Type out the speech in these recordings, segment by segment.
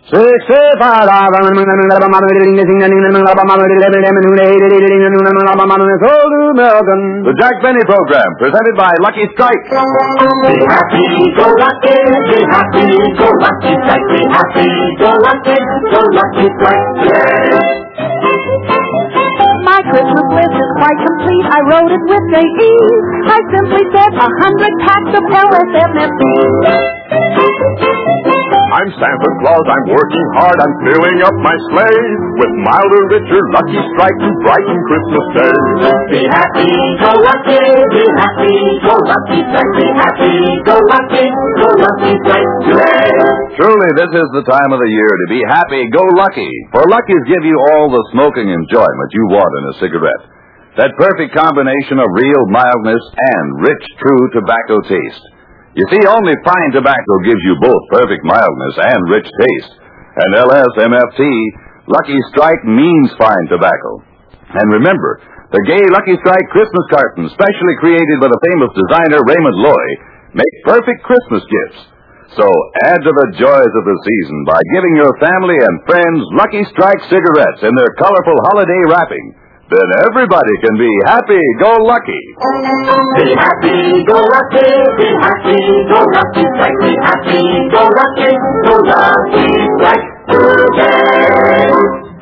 The Jack Benny Program, presented by Lucky Strike. Be happy, go lucky, be happy, go lucky strike. Be happy, go lucky strike. My Christmas list is quite complete. I wrote it with great ease. I simply said 100 packs of LSMFT. I'm Santa Claus, I'm working hard, I'm filling up my sleigh with milder, richer, Lucky Strike to brighten Christmas Day. Be happy, go lucky, be happy, go lucky strike. Be happy, go lucky strike. Truly, this is the time of the year to be happy, go lucky. For Luckies give you all the smoking enjoyment you want in a cigarette. That perfect combination of real mildness and rich, true tobacco taste. You see, only fine tobacco gives you both perfect mildness and rich taste. And LSMFT, Lucky Strike, means fine tobacco. And remember, the gay Lucky Strike Christmas cartons, specially created by the famous designer Raymond Loy, make perfect Christmas gifts. So add to the joys of the season by giving your family and friends Lucky Strike cigarettes in their colorful holiday wrapping. Then everybody can be happy, go lucky. Be happy, go lucky, be happy, go lucky strike. Be happy, go lucky strike today.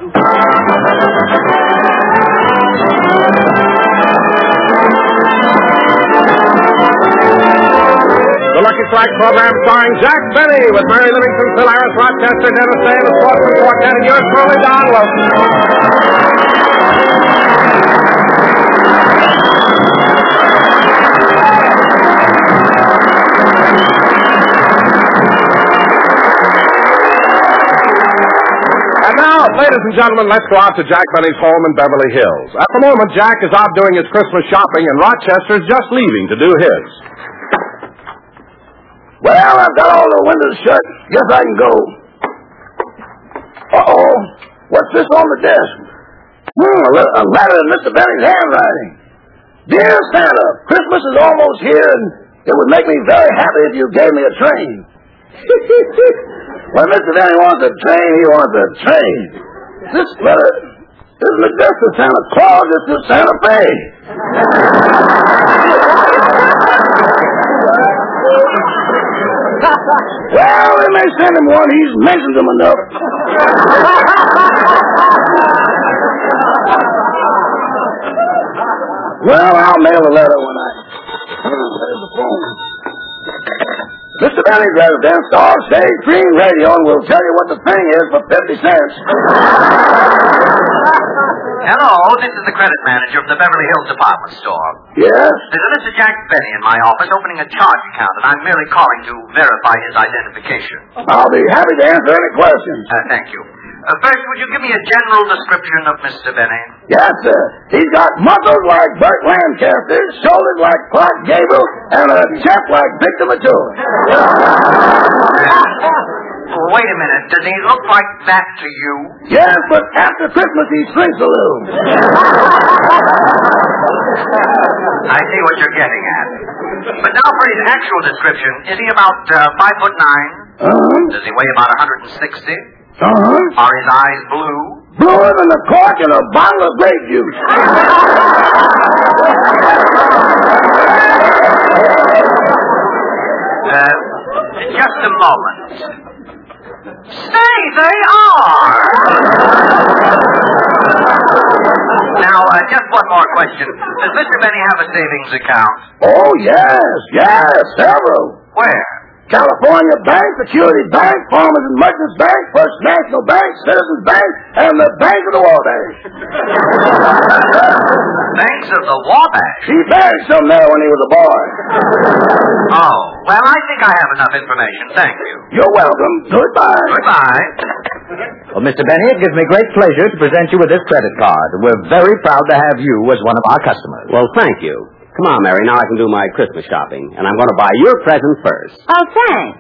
The Lucky Strike program starring Jack Benny with Mary Livingston, Phil Harris, Rochester, Dennis Day, and the Sportsman Quartet, and yours truly, Don Wilson. And now, ladies and gentlemen, let's go out to Jack Benny's home in Beverly Hills. At the moment, Jack is out doing his Christmas shopping, and Rochester's just leaving to do his. Well, I've got all the windows shut. Guess I can go. Uh-oh. What's this on the desk? A letter in Mr. Benny's handwriting. Dear Santa, Christmas is almost here, and it would make me very happy if you gave me a train. When Mr. Benny wants a train, he wants a train. This letter isn't addressed to Santa Claus, it's to Santa Fe. Well, they may send him one. He's mentioned them enough. Well, I'll mail the letter when there's the phone. Mr. Benny's residence, Star Stage Green Radio, and we'll tell you what the thing is for 50 cents. Hello, this is the credit manager of the Beverly Hills department store. Yes? There's a Mr. Jack Benny in my office opening a charge account, and I'm merely calling to verify his identification. I'll be happy to answer any questions. Thank you. First, would you give me a general description of Mr. Benny? Yes, sir. He's got muscles like Burt Lancaster, shoulders like Clark Gable, and a chest like Victor Mature. Wait a minute. Does he look like that to you? Yes, but after Christmas he shrinks a little. I see what you're getting at. But now for his actual description. Is he about 5'9"? Does he weigh about 160? Are his eyes blue? Bluer than the cork in a bottle of grape juice. Just a moment. Say they are! Now, just one more question. Does Mr. Benny have a savings account? Oh, yes, several. Where? California Bank, Security Bank, Farmers and Merchants Bank, First National Bank, Citizens Bank, and the Bank of the Wabash. Banks of the Wabash? He buried some there when he was a boy. Oh, well, I think I have enough information. Thank you. You're welcome. Goodbye. Goodbye. Well, Mr. Benny, it gives me great pleasure to present you with this credit card. We're very proud to have you as one of our customers. Well, thank you. Come on, Mary, now I can do my Christmas shopping. And I'm going to buy your present first. Oh, thanks.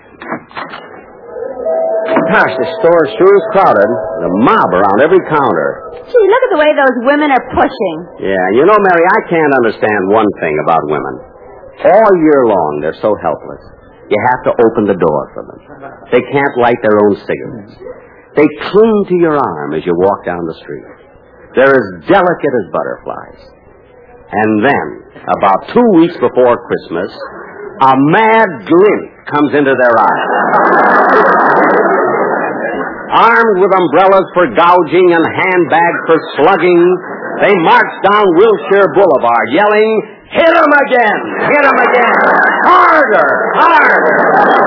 Gosh, the store sure is crowded. The mob around every counter. Gee, look at the way those women are pushing. Yeah, you know, Mary, I can't understand one thing about women. All year long, they're so helpless. You have to open the door for them. They can't light their own cigarettes. They cling to your arm as you walk down the street. They're as delicate as butterflies. And then, about 2 weeks before Christmas, a mad glint comes into their eyes. Armed with umbrellas for gouging and handbags for slugging, they march down Wilshire Boulevard yelling, "Hit 'em again! Hit 'em again! Harder! Harder!"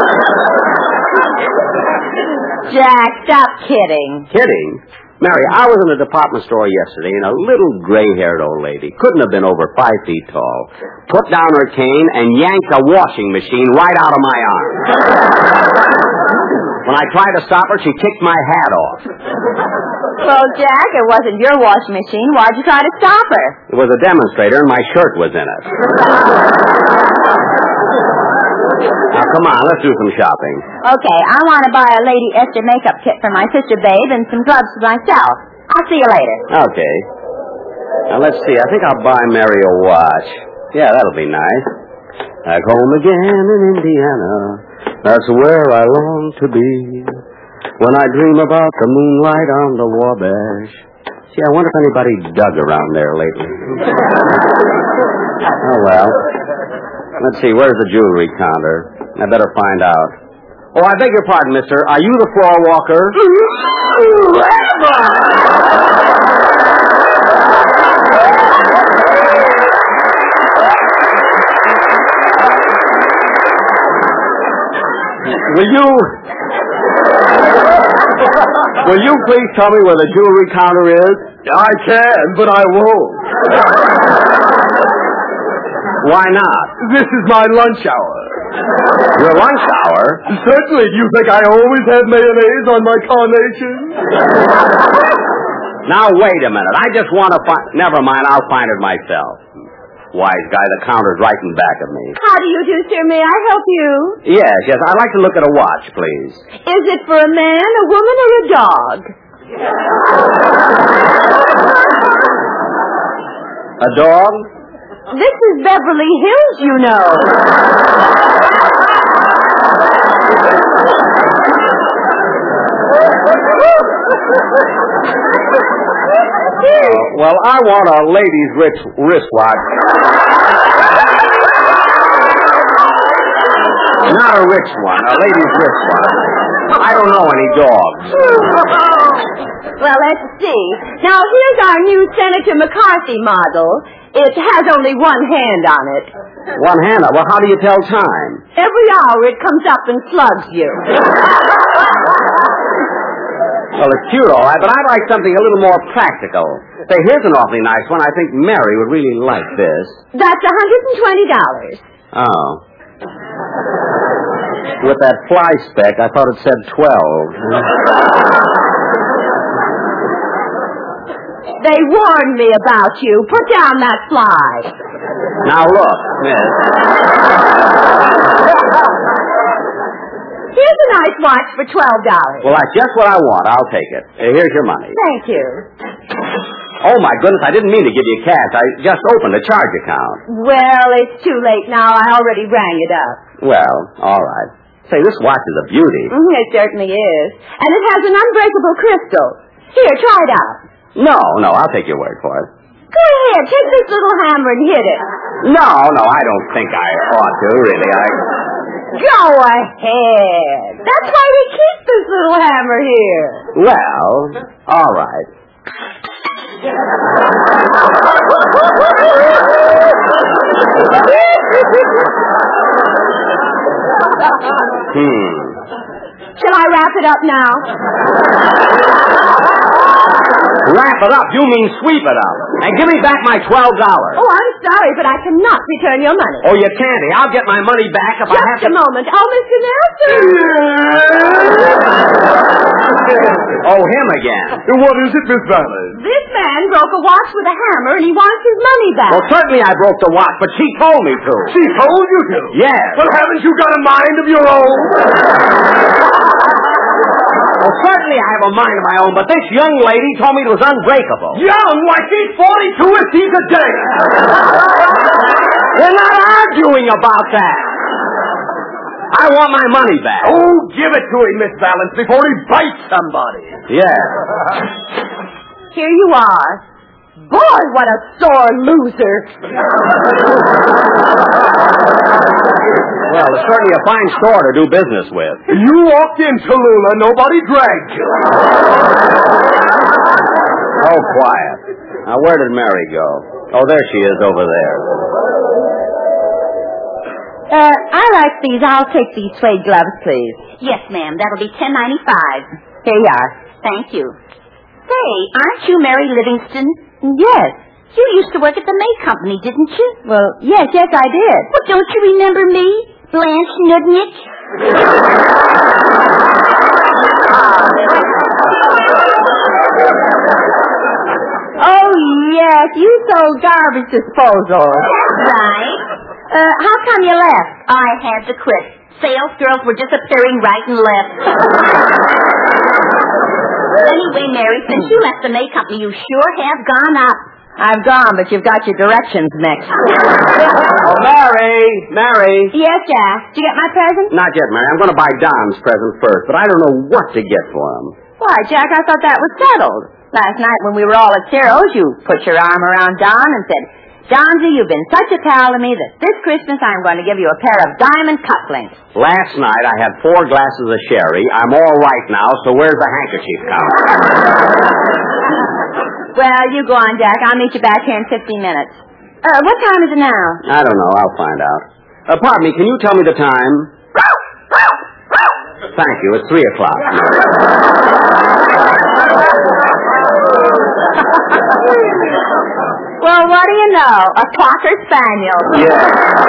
Jack, stop kidding. Kidding? Mary, I was in a department store yesterday, and a little gray-haired old lady, couldn't have been over 5 feet tall, put down her cane and yanked a washing machine right out of my arm. When I tried to stop her, she kicked my hat off. Well, Jack, it wasn't your washing machine. Why'd you try to stop her? It was a demonstrator, and my shirt was in it. Now, come on, let's do some shopping. Okay, I want to buy a Lady Esther makeup kit for my sister Babe and some gloves for myself. I'll see you later. Okay. Now, let's see. I think I'll buy Mary a watch. Yeah, that'll be nice. Back home again in Indiana. That's where I long to be. When I dream about the moonlight on the Wabash. Gee, I wonder if anybody dug around there lately. Oh, well. Let's see, where's the jewelry counter? I better find out. Oh, I beg your pardon, mister. Are you the floor walker? Will you please tell me where the jewelry counter is? I can, but I won't. Why not? This is my lunch hour. Your lunch hour? Certainly. Do you think I always have mayonnaise on my carnation? Now, wait a minute. I just want to find... Never mind, I'll find it myself. Wise guy, the counter's right in back of me. How do you do, sir? May I help you? Yes. I'd like to look at a watch, please. Is it for a man, a woman, or a dog? A dog? This is Beverly Hills, you know. Well, I want a lady's wristwatch. Not a rich one, a lady's wristwatch. I don't know any dogs. Well, let's see. Now, here's our new Senator McCarthy model. It has only one hand on it. One hand? Well, how do you tell time? Every hour it comes up and slugs you. Well, it's cute, all right, but I'd like something a little more practical. Say, here's an awfully nice one. I think Mary would really like this. That's $120. Oh. With that fly speck, I thought it said 12. They warned me about you. Put down that fly. Now, look, miss. Here's a nice watch for $12. Well, that's just what I want. I'll take it. Here's your money. Thank you. Oh, my goodness, I didn't mean to give you cash. I just opened a charge account. Well, it's too late now. I already rang it up. Well, all right. Say, this watch is a beauty. It certainly is. And it has an unbreakable crystal. Here, try it out. No, I'll take your word for it. Go ahead, take this little hammer and hit it. No, I don't think I ought to, really. Go ahead. That's why we keep this little hammer here. Well, all right. Shall I wrap it up now? Wrap it up? You mean sweep it up. And give me back my $12. Oh, I'm sorry, but I cannot return your money. Oh, you can't. I'll get my money back if I have to... Just a moment. Oh, Mr. Nelson. Oh, him again. What is it, Miss Vallis? This man broke a watch with a hammer, and he wants his money back. Well, certainly I broke the watch, but she told me to. She told you to? Yes. Well, haven't you got a mind of your own? Well, certainly I have a mind of my own, but this young lady told me it was unbreakable. Young? Why, she's 42 if she's a day. We're not arguing about that. I want my money back. Oh, give it to him, Miss Valance, before he bites somebody. Yeah. Here you are. Boy, what a sore loser. Well, it's certainly a fine store to do business with. You walked in, Tallulah. Nobody dragged you. Oh, quiet. Now, where did Mary go? Oh, there she is over there. I like these. I'll take these suede gloves, please. Yes, ma'am. That'll be $10.95. Here you are. Thank you. Say, aren't you Mary Livingston? Yes. You used to work at the May Company, didn't you? Well, yes, I did. Well, don't you remember me? Blanche Nudnik? Oh, yes, you sold garbage disposal. Right. How come you left? I had to quit. Sales girls were disappearing right and left. Anyway, Mary, since you left the May Company, you sure have gone up. I've gone, but you've got your directions mixed. Oh, Mary. Yes, Jack. Did you get my present? Not yet, Mary. I'm going to buy Don's present first, but I don't know what to get for him. Why, Jack, I thought that was settled. Last night when we were all at Ciro's, you put your arm around Don and said, Johnsy, you've been such a pal to me that this Christmas I'm going to give you a pair of diamond cufflinks. Last night I had 4 glasses of sherry. I'm all right now, so where's the handkerchief count? Well, you go on, Jack. I'll meet you back here in 15 minutes. What time is it now? I don't know. I'll find out. Pardon me, can you tell me the time? Thank you. It's 3 o'clock. Well, what do you know? A Cocker Spaniel. Yeah.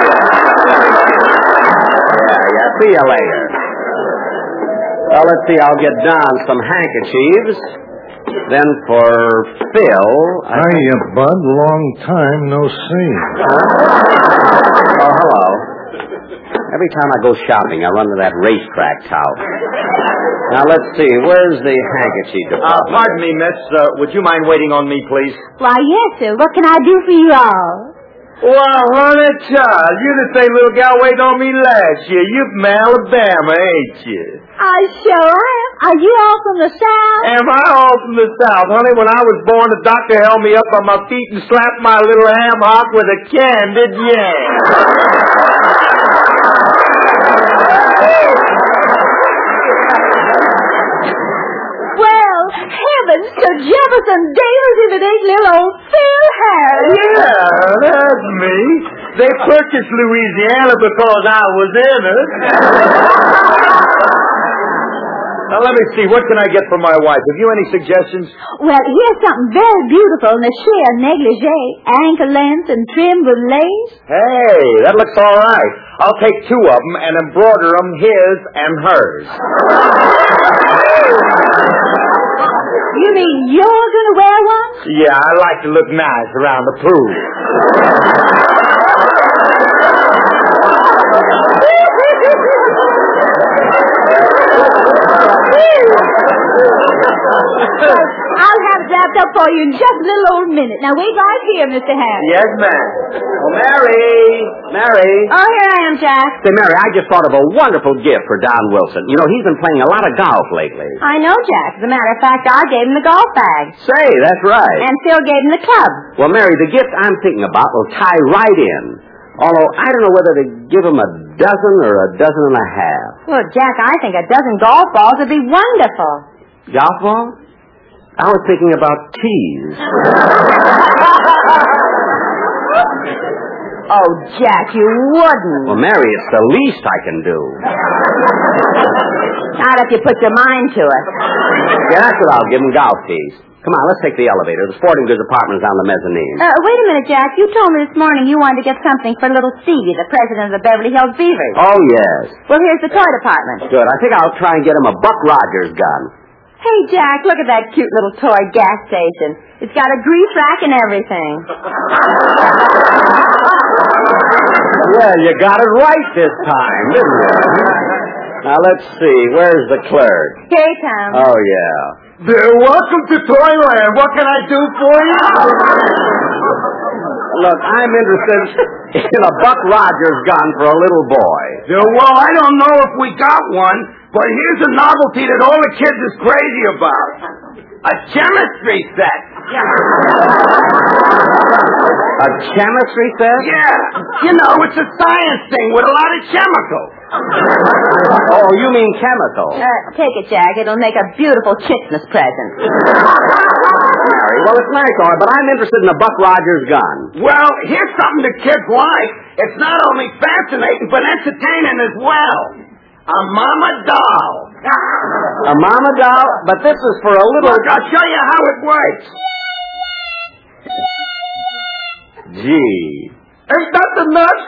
See you later. Well, let's see. I'll get Don some handkerchiefs. Then for Phil... Hiya, Bud. Long time no see. Oh, hello. Every time I go shopping, I run to that racetrack house. Now, let's see. Where's the handkerchief department? Pardon me, miss. Would you mind waiting on me, please? Why, yes, sir. What can I do for you all? Well, honey child, you're the same little gal waiting on me last year. You're from Alabama, ain't you? I sure am. Are you all from the South? Am I all from the South, honey? When I was born, the doctor held me up on my feet and slapped my little ham hock with a candied yam. Well, heavens to Jefferson Davis if it ain't little old Phil Harris. Yeah, that's me. They purchased Louisiana because I was in it. Now, let me see. What can I get for my wife? Have you any suggestions? Well, here's something very beautiful in a sheer negligee, ankle length and trimmed with lace. Hey, that looks all right. I'll take 2 of them and embroider them his and hers. You mean you're going to wear one? Yeah, I like to look nice around the pool. I'll have it wrapped up for you in just a little old minute. Now, wait right here, Mr. Harris. Yes, ma'am. Oh, Mary. Oh, here I am, Jack. Say, Mary, I just thought of a wonderful gift for Don Wilson. You know, he's been playing a lot of golf lately. I know, Jack. As a matter of fact, I gave him the golf bag. Say, that's right. And Phil gave him the club. Well, Mary, the gift I'm thinking about will tie right in. Although I don't know whether to give him a dozen or a dozen and a half. Well, Jack, I think a dozen golf balls would be wonderful. Golf ball? I was thinking about tees. Oh, Jack, you wouldn't. Well, Mary, it's the least I can do. Not if you put your mind to it. Yeah, that's what I'll give him, golf tees. Come on, let's take the elevator. The sporting goods department is on the mezzanine. Wait a minute, Jack. You told me this morning you wanted to get something for little Stevie, the president of the Beverly Hills Beavers. Oh, yes. Well, here's the toy department. Good. I think I'll try and get him a Buck Rogers gun. Hey, Jack, look at that cute little toy gas station. It's got a grease rack and everything. Yeah, you got it right this time, didn't you? Now, let's see. Where's the clerk? Here he comes. Oh, yeah. Welcome to Toyland. What can I do for you? Look, I'm interested in a Buck Rogers gun for a little boy. Well, I don't know if we got one, but here's a novelty that all the kids is crazy about. A chemistry set. A chemistry set? Yeah. You know, it's a science thing with a lot of chemicals. Oh, you mean chemical? Take it, Jack. It'll make a beautiful Christmas present. Mary, well, it's nice, all right, but I'm interested in a Buck Rogers gun. Well, here's something the kids like. It's not only fascinating, but entertaining as well. A mama doll. A mama doll? But this is for a little... Look, I'll show you how it works. Gee. Ain't that the nuts?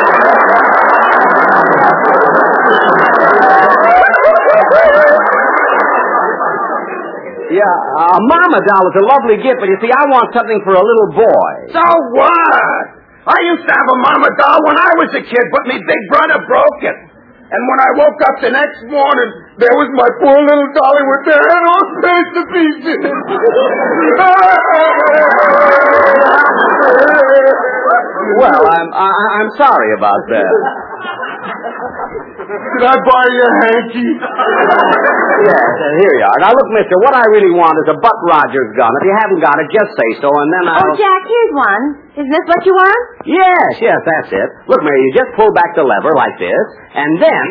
Yeah, a mama doll is a lovely gift, but you see, I want something for a little boy. So what? I used to have a mama doll when I was a kid, but me big brother broke it. And when I woke up the next morning, there was my poor little dolly with her head all smashed to pieces. Well, I'm sorry about that. Did I buy you a hanky? Yes, here you are. Now, look, mister, what I really want is a Buck Rogers gun. If you haven't got it, just say so, and then I'll... Oh, Jack, here's one. Isn't this what you want? Yes, that's it. Look, Mary, you just pull back the lever like this, and then...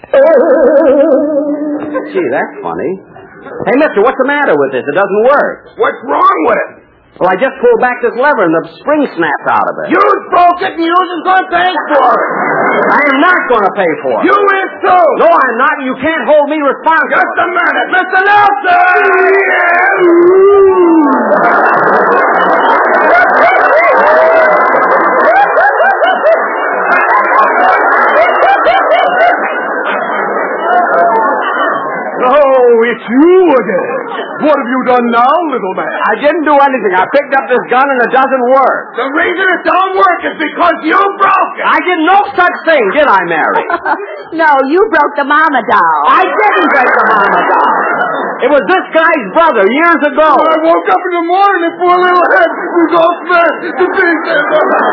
Gee, that's funny. Hey, mister, what's the matter with this? It doesn't work. What's wrong with it? Well, I just pulled back this lever, and the spring snapped out of it. You broke it, and you isn't going to pay for it. I am not going to pay for it. You is too. No, I'm not. You can't hold me responsible. Just a minute. Mr. Nelson! Oh, it's you again. What have you done now, little man? I didn't do anything. I picked up this gun and it doesn't work. The reason it don't work is because you broke it. I did no such thing, did I, Mary? No, you broke the mama doll. I didn't break the mama doll. It was this guy's brother years ago. When I woke up in the morning, his poor little head was all smashed to pieces.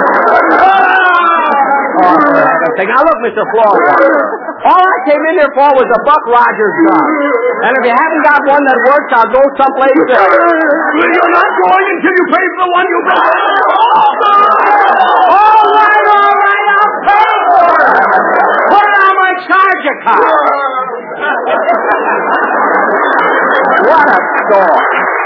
Now, look, Mr. Florida. All I came in here for was a Buck Rogers gun. And if you haven't got one that works, I'll go someplace else. You're not going until you pay for the one you bought. All right, I'll pay for it. Put it on my charge account. What a store.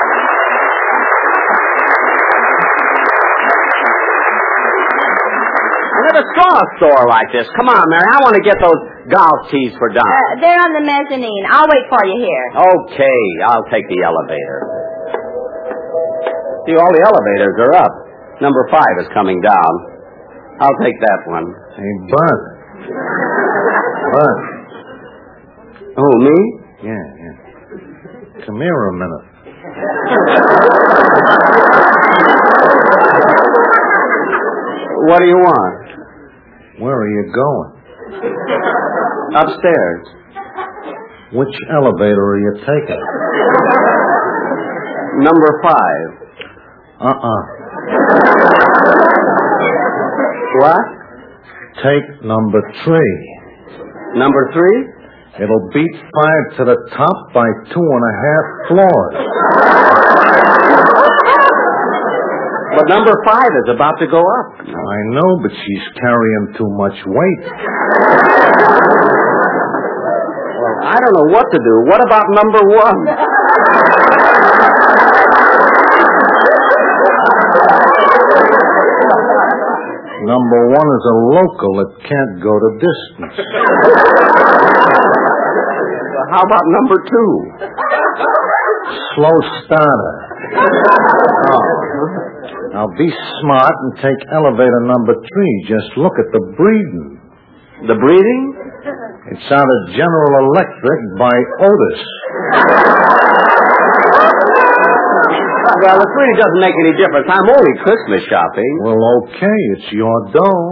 I never saw a store like this. Come on, Mary. I want to get those golf tees for Don. They're on the mezzanine. I'll wait for you here. Okay, I'll take the elevator. See, all the elevators are up. Number 5 is coming down. I'll take that one. Hey, Bud. Bud. Oh, me? Yeah. Come here a minute. What do you want? Where are you going? Upstairs. Which elevator are you taking? Number 5. What? Take number 3. Number 3? It'll beat 5 to the top by 2.5 floors. But number 5 is about to go up. I know, but she's carrying too much weight. Well, I don't know what to do. What about number 1? Number 1 is a local that can't go the distance. Well, how about number 2? Slow starter. Now be smart and take elevator number 3. Just look at the breathing. The breathing? It's out of General Electric by Otis. Well, it really doesn't make any difference. I'm only Christmas shopping. Well, okay, it's your dough.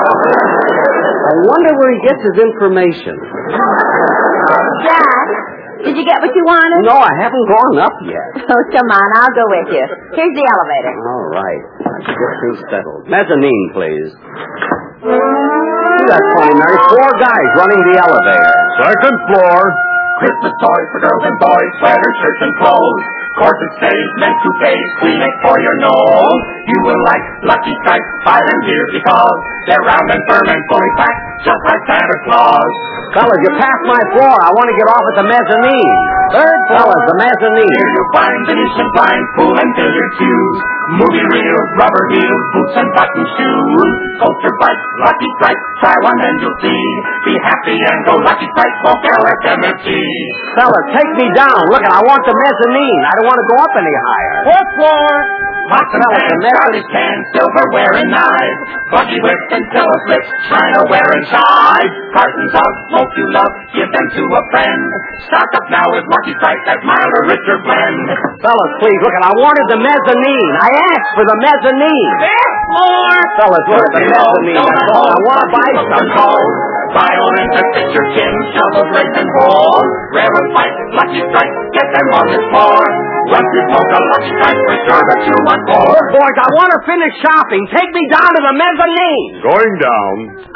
I wonder where he gets his information. Jack, Did you get what you wanted? No, I haven't gone up yet. Oh, come on, I'll go with you. Here's the elevator. All right. Let's get things settled. Mezzanine, please. That's funny, Mary. 4 guys running the elevator. Second floor. Christmas toys for girls and boys, sweaters, shirts, and clothes. Corset stays, meant to face, Kleenex for your nose. You will like Lucky Strikes, buy them here because they're round and firm and fully packed, just like Santa Claus. Fellas, you passed my floor. I want to get off at the mezzanine. Third fellas, the mezzanine. Here you'll find Venetian blinds, pool and billiard cues, movie reels, rubber heels, boots and button shoes, culture bikes, Lucky Strikes, try one and you'll see. Be happy and go Lucky Strikes, both LSMFT. Fellas, take me down. Look, I want the mezzanine. I don't want to go up any higher. Fourth floor. Pots and pans, garbage cans, silverware and knives, buggy whips and pillow slips, china-ware and chives, cartons of smoke you love, give them to a friend. Stock up now with Lucky Strikes, that milder, richer blend. Fellas, please, look, I wanted the mezzanine. I asked for the mezzanine. Fifth floor! Fellas, look at the mezzanine. That's all. I want to buy some. Violins and picture tins, shovels, rakes, and balls. Rare and white, Lucky Strikes, get them on this floor. Once you smoke a Lucky Strike, we're sure that you want more. Boys, I want to finish shopping. Take me down to the mezzanine. Going down.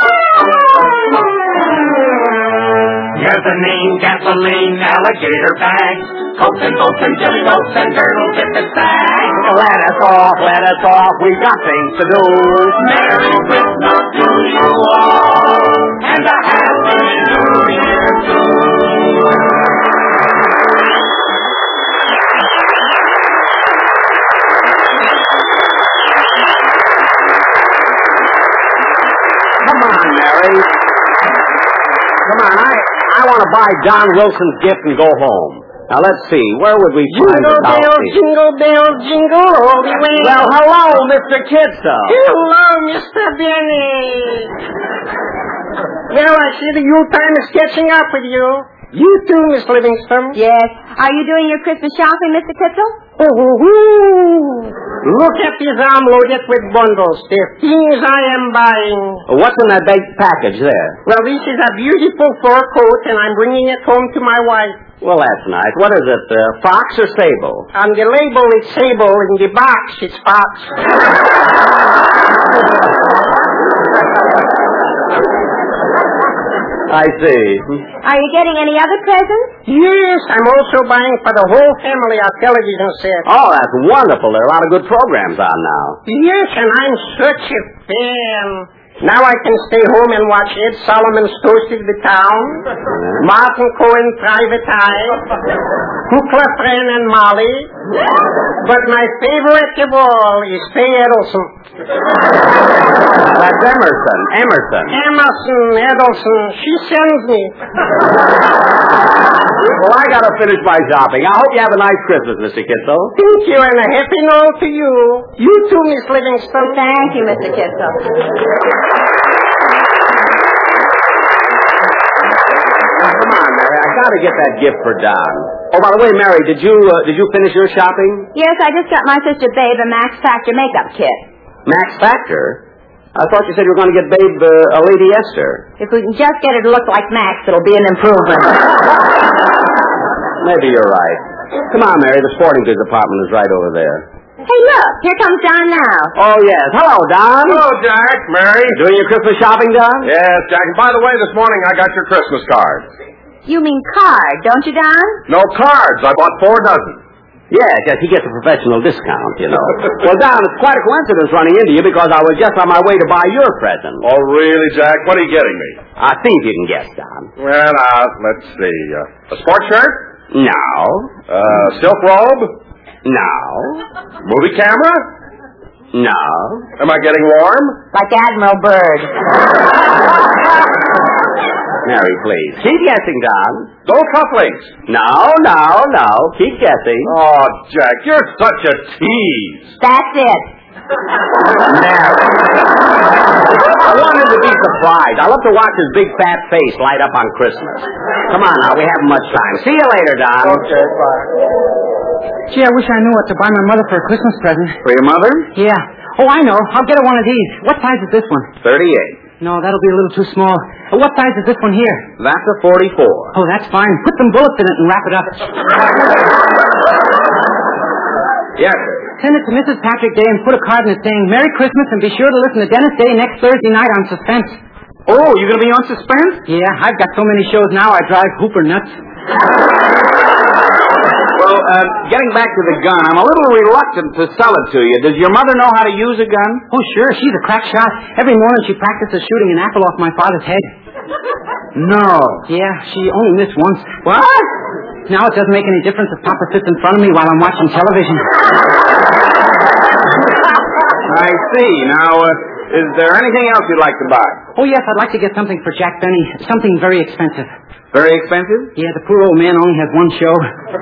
Mezzanine, gasoline, alligator bags, coats and boats and jelly boats and girdles in the bag. Let us off. We've got things to do. Merry Christmas to you all, and a Happy New Year too. Come on, Mary. Come on, I want to buy Don Wilson's gift and go home. Now, let's see. Where would we find the coffee? Jingle bells, jingle all the way. Well, hello, Mr. Kidso. Hello, Mr. Benny. Well, I see the U-time is catching up with you. You too, Miss Livingston. Yes. Are you doing your Christmas shopping, Mr. Kitzel? Look at this arm loaded with bundles. The things I am buying. What's in that big package there? Well, this is a beautiful fur coat, and I'm bringing it home to my wife. Well, that's nice. What is it, fox or sable? On the label, it's sable. In the box, it's fox. I see. Are you getting any other presents? Yes, I'm also buying for the whole family a television set. Oh, that's wonderful. There are a lot of good programs on now. Yes, and I'm such a fan. Now I can stay home and watch Ed Solomon's Toasted the Town, Martin Cohen Private Eye, Kukla, Fran, and Molly. But my favorite of all is Faye Edelson. That's Emerson. Emerson, Edelson. She sends me. Well, I got to finish my shopping. I hope you have a nice Christmas, Mr. Kitso. Thank you, and a happy Noel to you. You too, Miss Livingston. Thank you, Mr. Kitzel. Come on, Mary. I got to get that gift for Don. Oh, by the way, Mary, did you finish your shopping? Yes, I just got my sister Babe a Max Factor makeup kit. Max Factor? I thought you said you were going to get Babe a Lady Esther. If we can just get her to look like Max, it'll be an improvement. Maybe you're right. Come on, Mary. The sporting goods department is right over there. Hey, look. Here comes Don now. Oh, yes. Hello, Don. Hello, Jack. Mary. Doing your Christmas shopping, Don? Yes, Jack. And by the way, this morning I got your Christmas card. You mean card, don't you, Don? No cards. I bought 4 dozen. Yes, he gets a professional discount, you know. Well, Don, it's quite a coincidence running into you because I was just on my way to buy your present. Oh, really, Jack? What are you getting me? See if you can guess, Don. Well, let's see. A sports shirt? No. Silk robe? No. Movie camera? No. Am I getting warm? Like Admiral Byrd. Mary, please. Keep guessing, Don. Those cufflinks? No. Keep guessing. Oh, Jack, you're such a tease. That's it. Mary. I want him to be surprised. I love to watch his big fat face light up on Christmas. Come on now, we haven't much time. See you later, Don. Okay, bye. Gee, I wish I knew what to buy my mother for a Christmas present. For your mother? Yeah. Oh, I know. I'll get her one of these. What size is this one? 38. No, that'll be a little too small. What size is this one here? That's a 44. Oh, that's fine. Put some bullets in it and wrap it up. Yes, sir. Send it to Mrs. Patrick Day and put a card in it saying, Merry Christmas, and be sure to listen to Dennis Day next Thursday night on Suspense. Oh, you're going to be on Suspense? Yeah, I've got so many shows now I drive Hooper nuts. Well, getting back to the gun, I'm a little reluctant to sell it to you. Does your mother know how to use a gun? Oh, sure. She's a crack shot. Every morning she practices shooting an apple off my father's head. No. Yeah, she only missed once. What? Now it doesn't make any difference if Papa sits in front of me while I'm watching television. I see. Now, is there anything else you'd like to buy? Oh, yes, I'd like to get something for Jack Benny. Something very expensive. Very expensive? Yeah, the poor old man only has one show.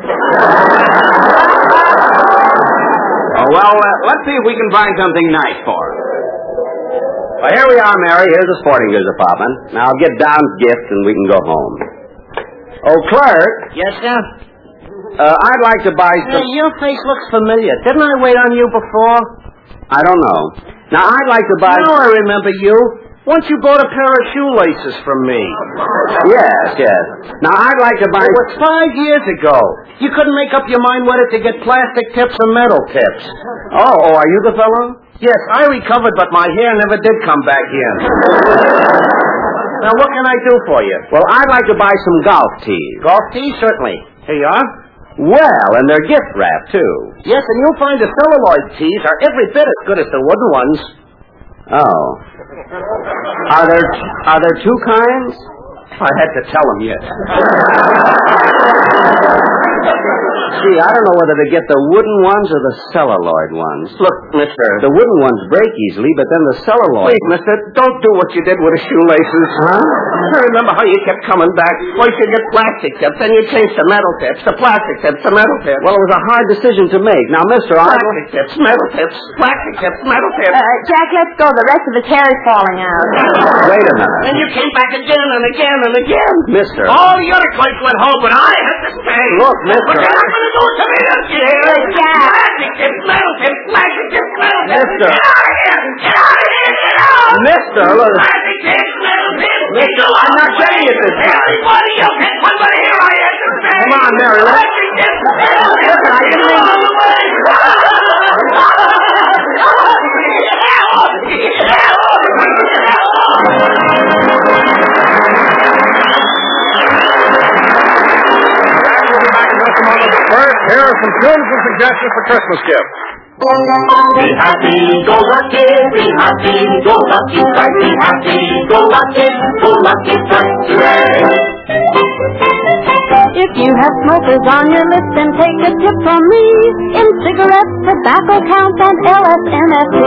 Oh, well, let's see if we can find something nice for him. Well, here we are, Mary. Here's the sporting goods department. Now get Don's gift and we can go home. Oh, Clerk. Yes, sir? I'd like to buy some... Hey, your face looks familiar. Didn't I wait on you before? I don't know. Now, I'd like to buy... No, I remember you. Once you bought a pair of shoelaces from me. Yes. Now, I'd like to buy... It was 5 years ago. You couldn't make up your mind whether to get plastic tips or metal tips. Oh, are you the fellow? Yes, I recovered, but my hair never did come back in. Now, what can I do for you? Well, I'd like to buy some golf tees. Golf tees? Certainly. Here you are. Well, and they're gift wrapped, too. Yes, and you'll find the celluloid tees are every bit as good as the wooden ones. Oh. Are there two kinds? I had to tell him, yes. Gee, I don't know whether to get the wooden ones or the celluloid ones. Look, mister. The wooden ones break easily, but then the celluloid... Please, mister, don't do what you did with the shoelaces. Huh? I remember how you kept coming back. First you get plastic tips, then you change to metal tips, to plastic tips, to metal tips. Well, it was a hard decision to make. Now, mister, Plastic tips, metal tips, plastic tips, metal tips. Jack, let's go. The rest of his hair is falling out. Wait a minute. Then you came back again and again and again. Mister. All the other clerks went home, but I had to stay. Look, mister. What you're not going to do to me this year? Plastic tips, metal tips, plastic tips, metal tips. Mister. Get out of here. Get out of here. Get out. Mister, look. Plastic tips, metal tips. Mister, I'm not getting it this time. Everybody else hit one, but here I had to stay. Come on, Mary. Plastic tips, metal tips. Listen, I didn't mean... All the way. First, here are some tunes and suggestions for Christmas gifts. Be happy, go lucky, be happy, go lucky, strike, be happy, go lucky strike today. If you have smokers on your list, then take a tip from me in cigarettes, tobacco counts, and LSMFT.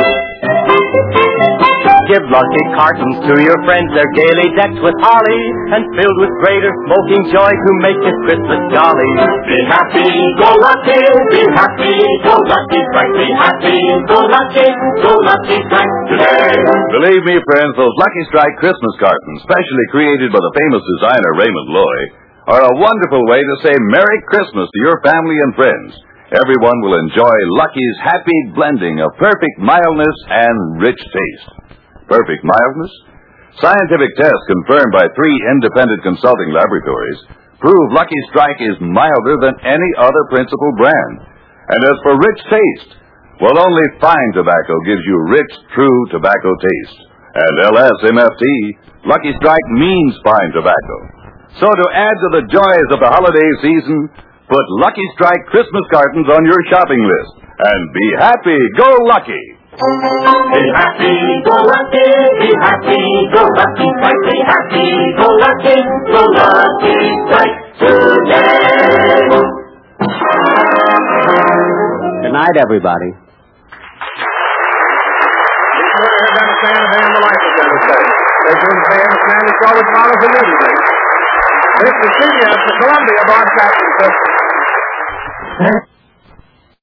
Give lucky cartons to your friends. They're gaily decked with holly and filled with greater smoking joy to make it Christmas jolly. Be happy, go lucky, strike, be happy, go lucky strike today. Believe me, friends, those Lucky Strike Christmas cartons, specially created by the famous designer Raymond Loy, are a wonderful way to say Merry Christmas to your family and friends. Everyone will enjoy Lucky's happy blending of perfect mildness and rich taste. Perfect mildness? Scientific tests confirmed by 3 independent consulting laboratories prove Lucky Strike is milder than any other principal brand. And as for rich taste, well, only fine tobacco gives you rich, true tobacco taste. And LSMFT, Lucky Strike means fine tobacco. So to add to the joys of the holiday season, put Lucky Strike Christmas cartons on your shopping list. And be happy, go lucky! Be happy, go lucky, strike, be happy, go lucky strike today. Good night, everybody. Understand the band, the life of them, they couldn't pay understand the show with follows immediately. This is CBS, the Columbia Broadcasting System.